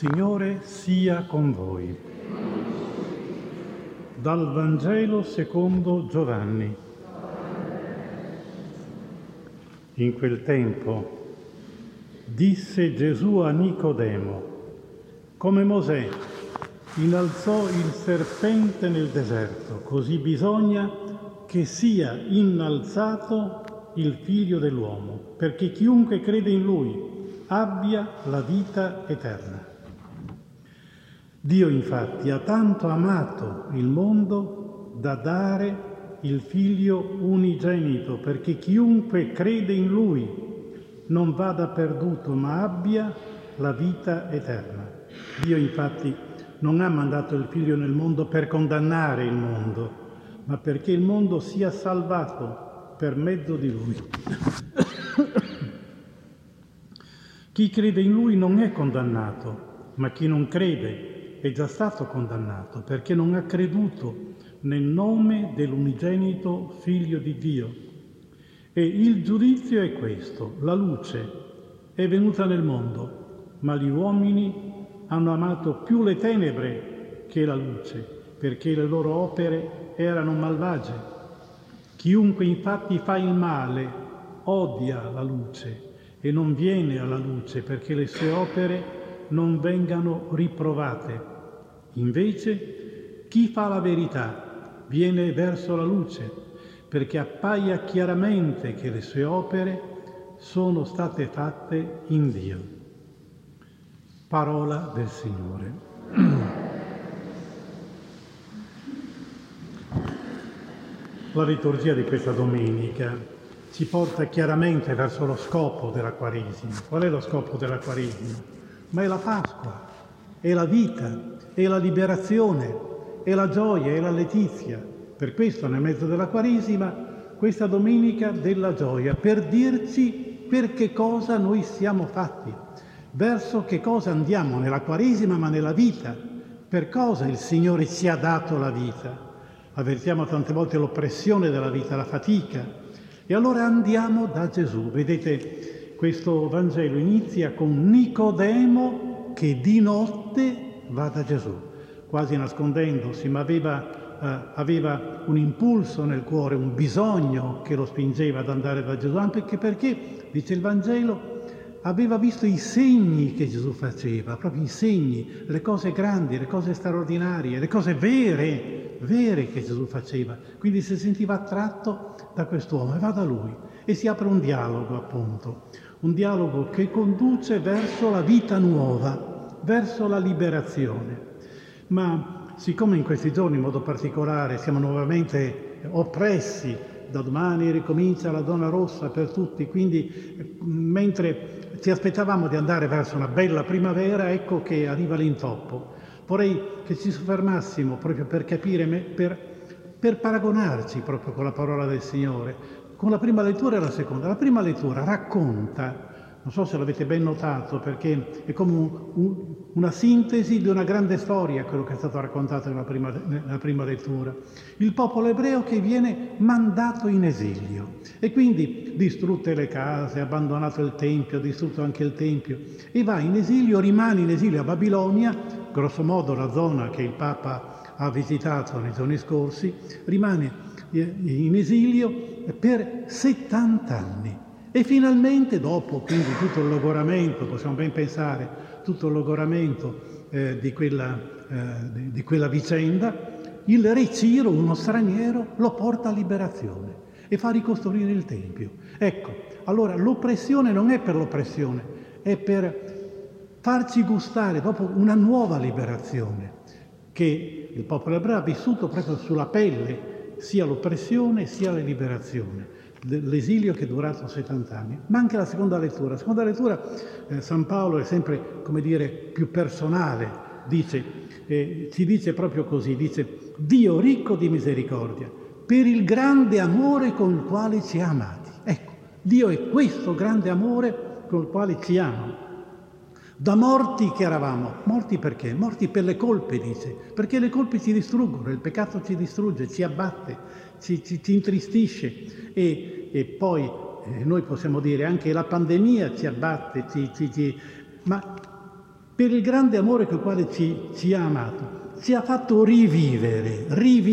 Signore sia con voi. Dal Vangelo secondo Giovanni. In quel tempo disse Gesù a Nicodemo: come Mosè innalzò il serpente nel deserto, così bisogna che sia innalzato il Figlio dell'uomo, perché chiunque crede in Lui abbia la vita eterna. Dio infatti ha tanto amato il mondo da dare il Figlio unigenito, perché chiunque crede in Lui non vada perduto, ma abbia la vita eterna. Dio infatti non ha mandato il Figlio nel mondo per condannare il mondo, ma perché il mondo sia salvato per mezzo di Lui. Chi crede in Lui non è condannato, ma chi non crede è già stato condannato, perché non ha creduto nel nome dell'unigenito Figlio di Dio. E il giudizio è questo: la luce è venuta nel mondo, ma gli uomini hanno amato più le tenebre che la luce, perché le loro opere erano malvagie. Chiunque infatti fa il male odia la luce e non viene alla luce, perché le sue opere non vengano riprovate. Invece, chi fa la verità viene verso la luce, perché appaia chiaramente che le sue opere sono state fatte in Dio. Parola del Signore. La liturgia di questa domenica ci porta chiaramente verso lo scopo della Quaresima. Qual è lo scopo della Quaresima? Ma è la Pasqua, è la vita, è la liberazione, è la gioia, è la letizia. Per questo nel mezzo della Quaresima, questa domenica della gioia, per dirci per che cosa noi siamo fatti, verso che cosa andiamo nella Quaresima, ma nella vita, per cosa il Signore ci ha dato la vita. Avvertiamo tante volte l'oppressione della vita, la fatica, e allora andiamo da Gesù. Vedete, questo Vangelo inizia con Nicodemo che di notte va da Gesù, quasi nascondendosi, ma aveva un impulso nel cuore, un bisogno che lo spingeva ad andare da Gesù, anche perché, dice il Vangelo, aveva visto i segni che Gesù faceva, proprio i segni, le cose grandi, le cose straordinarie, le cose vere che Gesù faceva. Quindi si sentiva attratto da quest'uomo e va da lui e si apre un dialogo, appunto, un dialogo che conduce verso la vita nuova, verso la liberazione. Ma siccome in questi giorni in modo particolare siamo nuovamente oppressi, da domani ricomincia la Donna Rossa per tutti, quindi mentre ci aspettavamo di andare verso una bella primavera, ecco che arriva l'intoppo. Vorrei che ci soffermassimo proprio per capire, per paragonarci proprio con la parola del Signore, con la prima lettura e la seconda. La prima lettura racconta, non so se l'avete ben notato, perché è come una sintesi di una grande storia, quello che è stato raccontato nella prima lettura. Il popolo ebreo che viene mandato in esilio e quindi distrutte le case, abbandonato il Tempio, distrutto anche il Tempio, e va in esilio, rimane in esilio a Babilonia, grosso modo la zona che il Papa ha visitato nei giorni scorsi, rimane in esilio per 70 anni. E finalmente, dopo quindi tutto il logoramento, possiamo ben pensare, tutto il logoramento di quella vicenda, il re Ciro, uno straniero, lo porta a liberazione e fa ricostruire il Tempio. Ecco, allora l'oppressione non è per l'oppressione, è per farci gustare dopo una nuova liberazione che il popolo ebreo ha vissuto proprio sulla pelle, sia l'oppressione sia la liberazione. L'esilio che è durato 70 anni, ma anche la seconda lettura. La seconda lettura, San Paolo è sempre, come dire, più personale, ci dice proprio così, dice: Dio ricco di misericordia, per il grande amore con il quale ci ha amati. Ecco, Dio è questo grande amore con il quale ci ama. Da morti che eravamo, morti perché? Morti per le colpe, dice, perché le colpe ci distruggono, il peccato ci distrugge, ci abbatte, ci intristisce e poi noi possiamo dire anche la pandemia ci abbatte, ma per il grande amore con il quale ci ha amato, ci ha fatto rivivere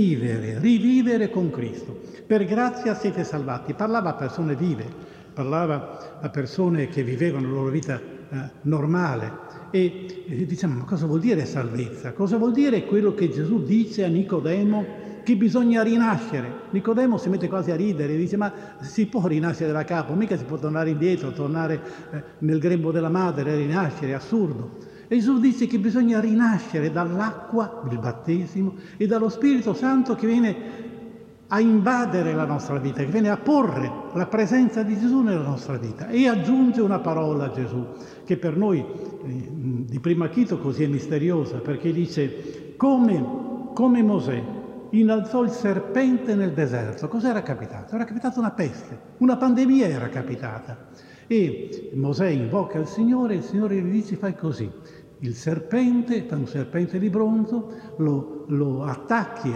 con Cristo. Per grazia siete salvati. Parlava a persone vive, parlava a persone che vivevano la loro vita normale. E diciamo, ma cosa vuol dire salvezza? Cosa vuol dire quello che Gesù dice a Nicodemo? Che bisogna rinascere. Nicodemo si mette quasi a ridere, dice: ma si può rinascere da capo, mica si può tornare indietro, tornare nel grembo della madre, rinascere, è assurdo. E Gesù dice che bisogna rinascere dall'acqua, il battesimo, e dallo Spirito Santo che viene a invadere la nostra vita, che viene a porre la presenza di Gesù nella nostra vita. E aggiunge una parola a Gesù, che per noi di primo acchito così è misteriosa, perché dice: come Mosè innalzò il serpente nel deserto. Cos'era capitato? Era capitata una peste, una pandemia era capitata. E Mosè invoca il Signore e il Signore gli dice: fai così, il serpente, fa un serpente di bronzo, lo attacchi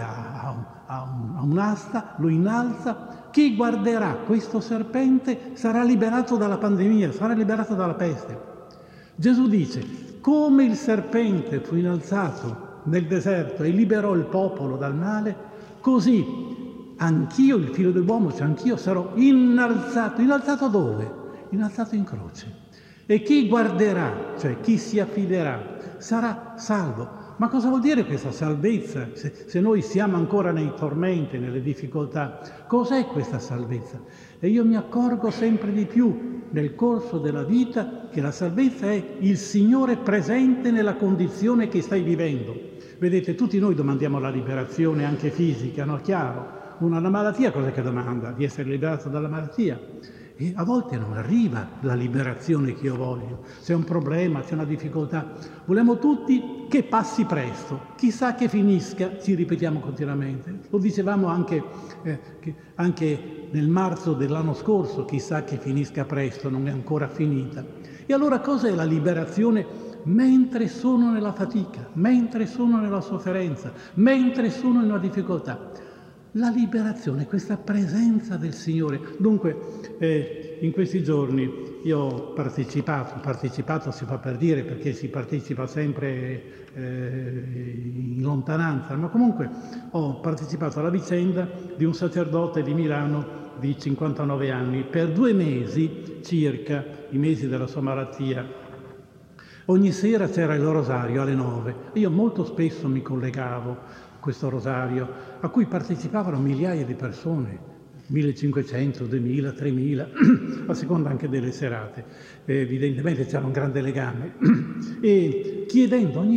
a un'asta, lo innalza, chi guarderà questo serpente sarà liberato dalla pandemia, sarà liberato dalla peste. Gesù dice: come il serpente fu innalzato nel deserto e liberò il popolo dal male, così anch'io, il figlio dell'uomo, cioè anch'io sarò innalzato. Innalzato dove? Innalzato in croce. E chi guarderà, cioè chi si affiderà, sarà salvo. Ma cosa vuol dire questa salvezza se noi siamo ancora nei tormenti, nelle difficoltà? Cos'è questa salvezza? E io mi accorgo sempre di più nel corso della vita che la salvezza è il Signore presente nella condizione che stai vivendo. Vedete, tutti noi domandiamo la liberazione anche fisica, no? Chiaro. Una malattia cos'è che domanda? Di essere liberato dalla malattia. E a volte non arriva la liberazione che io voglio. C'è un problema, c'è una difficoltà. Volemo tutti che passi presto. Chissà che finisca, ci ripetiamo continuamente. Lo dicevamo anche nel marzo dell'anno scorso, chissà che finisca presto, non è ancora finita. E allora cosa è la liberazione? Mentre sono nella fatica, mentre sono nella sofferenza, mentre sono in una difficoltà. La liberazione, questa presenza del Signore. Dunque, in questi giorni io ho partecipato si fa per dire perché si partecipa sempre in lontananza, ma comunque ho partecipato alla vicenda di un sacerdote di Milano di 59 anni, per 2 mesi circa, i mesi della sua malattia. Ogni sera c'era il rosario alle 9. Io molto spesso mi collegavo a questo rosario, a cui partecipavano migliaia di persone, 1500, 2000, 3000, a seconda anche delle serate. Evidentemente c'era un grande legame. E chiedendo ogni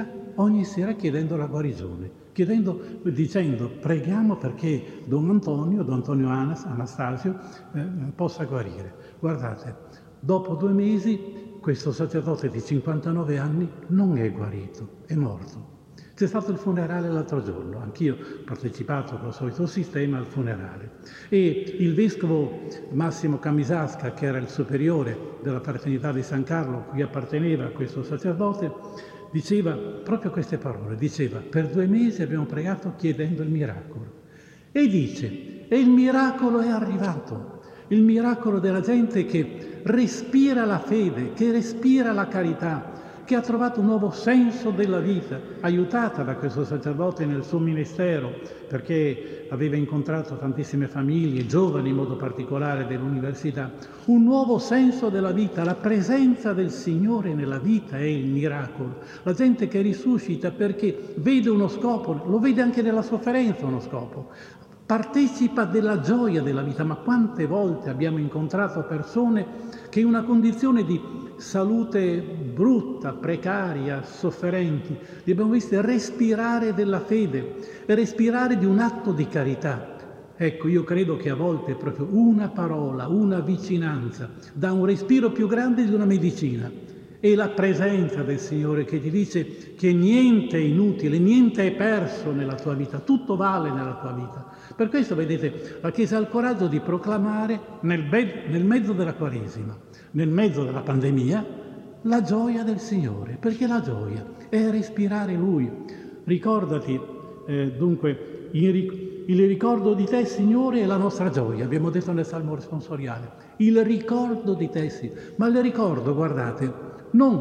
sera chiedendo la guarigione, dicendo: preghiamo perché Don Antonio Anastasio possa guarire. Guardate, dopo 2 mesi questo sacerdote di 59 anni non è guarito, è morto. C'è stato il funerale l'altro giorno, anch'io ho partecipato con il solito sistema al funerale. E il vescovo Massimo Camisasca, che era il superiore della fraternità di San Carlo, a cui apparteneva questo sacerdote, diceva proprio queste parole, diceva: per 2 mesi abbiamo pregato chiedendo il miracolo. E dice: e il miracolo è arrivato. Il miracolo della gente che respira la fede, che respira la carità, che ha trovato un nuovo senso della vita, aiutata da questo sacerdote nel suo ministero, perché aveva incontrato tantissime famiglie, giovani in modo particolare dell'università. Un nuovo senso della vita, la presenza del Signore nella vita è il miracolo. La gente che risuscita perché vede uno scopo, lo vede anche nella sofferenza uno scopo. Partecipa della gioia della vita, ma quante volte abbiamo incontrato persone che in una condizione di salute brutta, precaria, sofferenti, li abbiamo visti respirare della fede, respirare di un atto di carità. Ecco, io credo che a volte proprio una parola, una vicinanza dà un respiro più grande di una medicina. E la presenza del Signore che ti dice che niente è inutile, niente è perso nella tua vita, tutto vale nella tua vita. Per questo, vedete, la Chiesa ha il coraggio di proclamare nel mezzo della Quaresima, nel mezzo della pandemia, la gioia del Signore, perché la gioia è respirare Lui. Ricordati, dunque, il ricordo di te, Signore, è la nostra gioia, abbiamo detto nel Salmo responsoriale. Il ricordo di te, sì, ma il ricordo, guardate, non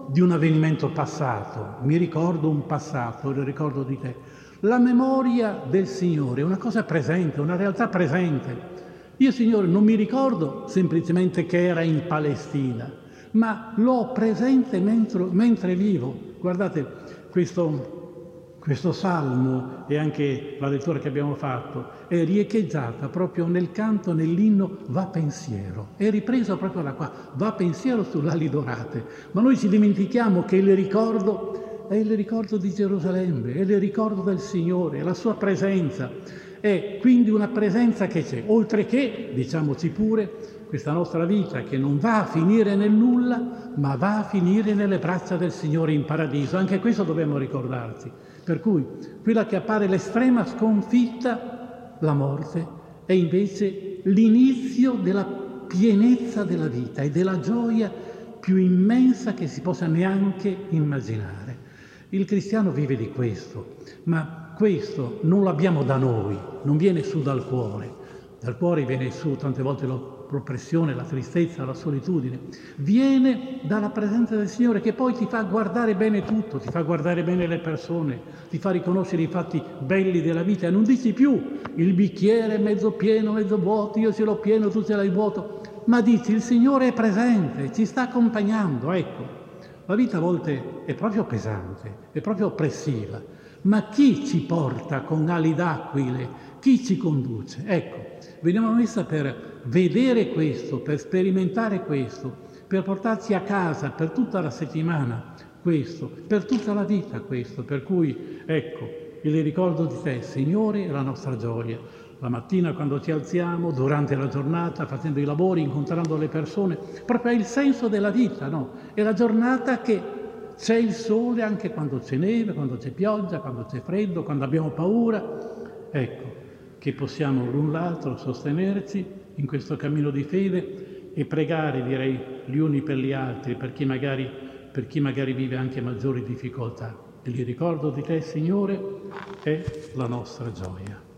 di un avvenimento passato, mi ricordo un passato, il ricordo di te. La memoria del Signore è una cosa presente, una realtà presente. Io, Signore, non mi ricordo semplicemente che era in Palestina, ma l'ho presente mentre vivo. Guardate, questo salmo e anche la lettura che abbiamo fatto è riecheggiata proprio nel canto, nell'inno Va pensiero. È ripreso proprio da qua, Va pensiero sulle ali dorate. Ma noi ci dimentichiamo che il ricordo è il ricordo di Gerusalemme, è il ricordo del Signore, è la sua presenza. È quindi una presenza che c'è, oltre che, diciamoci pure, questa nostra vita che non va a finire nel nulla, ma va a finire nelle braccia del Signore in paradiso. Anche questo dobbiamo ricordarci. Per cui quella che appare l'estrema sconfitta, la morte, è invece l'inizio della pienezza della vita e della gioia più immensa che si possa neanche immaginare. Il cristiano vive di questo, ma questo non l'abbiamo da noi, non viene su dal cuore viene su tante volte l'oppressione, la tristezza, la solitudine, viene dalla presenza del Signore che poi ti fa guardare bene tutto, ti fa guardare bene le persone, ti fa riconoscere i fatti belli della vita e non dici più il bicchiere mezzo pieno, mezzo vuoto, io ce l'ho pieno, tu ce l'hai vuoto, ma dici il Signore è presente, ci sta accompagnando, ecco. La vita a volte è proprio pesante, è proprio oppressiva, ma chi ci porta con ali d'aquile? Chi ci conduce? Ecco, veniamo a messa per vedere questo, per sperimentare questo, per portarci a casa per tutta la settimana questo, per tutta la vita questo. Per cui, ecco, il ricordo di te, Signore, è la nostra gioia. La mattina quando ci alziamo, durante la giornata, facendo i lavori, incontrando le persone, proprio è il senso della vita, no? È la giornata che c'è il sole anche quando c'è neve, quando c'è pioggia, quando c'è freddo, quando abbiamo paura. Ecco, che possiamo l'un l'altro sostenerci in questo cammino di fede e pregare, direi, gli uni per gli altri, per chi magari vive anche maggiori difficoltà. E il ricordo di te, Signore, è la nostra gioia.